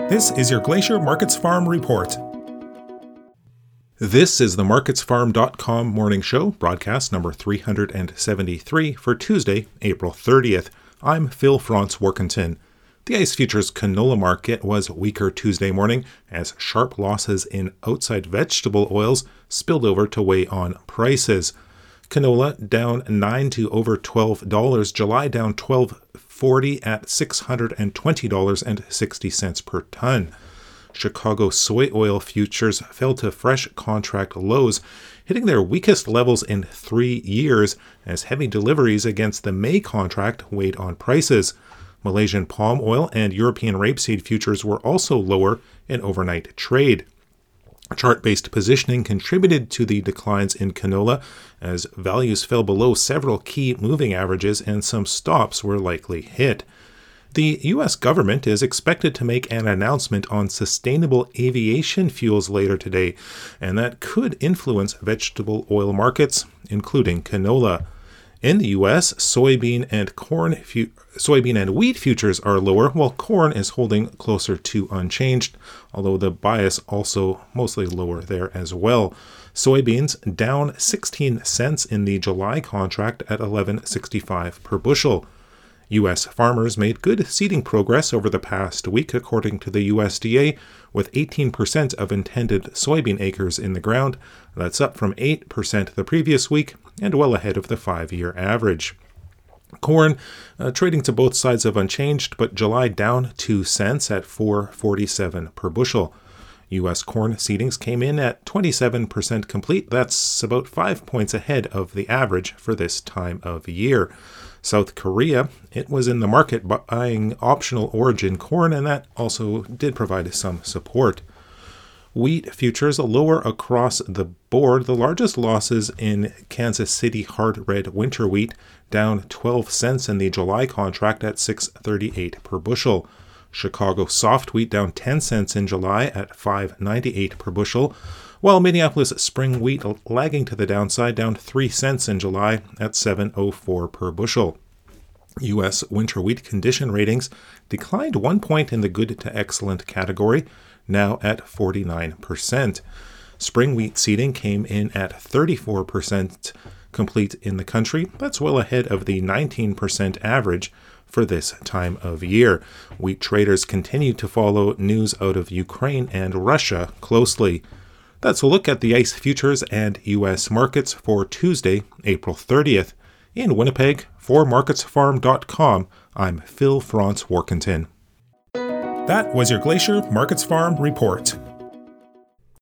This is your Glacier Markets Farm Report. This is the MarketsFarm.com morning show, broadcast number 373 for Tuesday, April 30th. I'm Phil Franz-Warkentin. The ICE Futures canola market was weaker Tuesday morning as sharp losses in outside vegetable oils spilled over to weigh on prices. Canola down $9 to over $12. July down $12.40 at $620.60 per ton. Chicago soy oil futures fell to fresh contract lows, hitting their weakest levels in 3 years as heavy deliveries against the May contract weighed on prices. Malaysian palm oil and European rapeseed futures were also lower in overnight trade. Chart-based positioning contributed to the declines in canola as values fell below several key moving averages and some stops were likely hit. The U.S. government is expected to make an announcement on sustainable aviation fuels later today, and that could influence vegetable oil markets, including canola. In the U.S., soybean and wheat futures are lower, while corn is holding closer to unchanged, although the bias also mostly lower there as well. Soybeans down 16 cents in the July contract at $11.65 per bushel. U.S. farmers made good seeding progress over the past week, according to the USDA, with 18% of intended soybean acres in the ground. That's up from 8% the previous week and well ahead of the 5-year average. Corn trading to both sides of unchanged, but July down 2 cents at $4.47 per bushel. U.S. corn seedings came in at 27% complete. That's about 5 points ahead of the average for this time of year. South Korea, it was in the market buying optional origin corn, and that also did provide some support. Wheat futures lower across the board. The largest losses in Kansas City hard red winter wheat, down 12 cents in the July contract at $6.38 per bushel. Chicago soft wheat down 10 cents in July at $5.98 per bushel, while Minneapolis spring wheat lagging to the downside, down 3 cents in July at $7.04 per bushel. U.S. winter wheat condition ratings declined 1 point in the good to excellent category, now at 49%. Spring wheat seeding came in at 34% complete in the country. That's well ahead of the 19% average for this time of year. Wheat traders continue to follow news out of Ukraine and Russia closely. That's a look at the ICE futures and U.S. markets for Tuesday, April 30th. In Winnipeg, for MarketsFarm.com, I'm Phil Franz-Warkentin. That was your Glacier Markets Farm Report.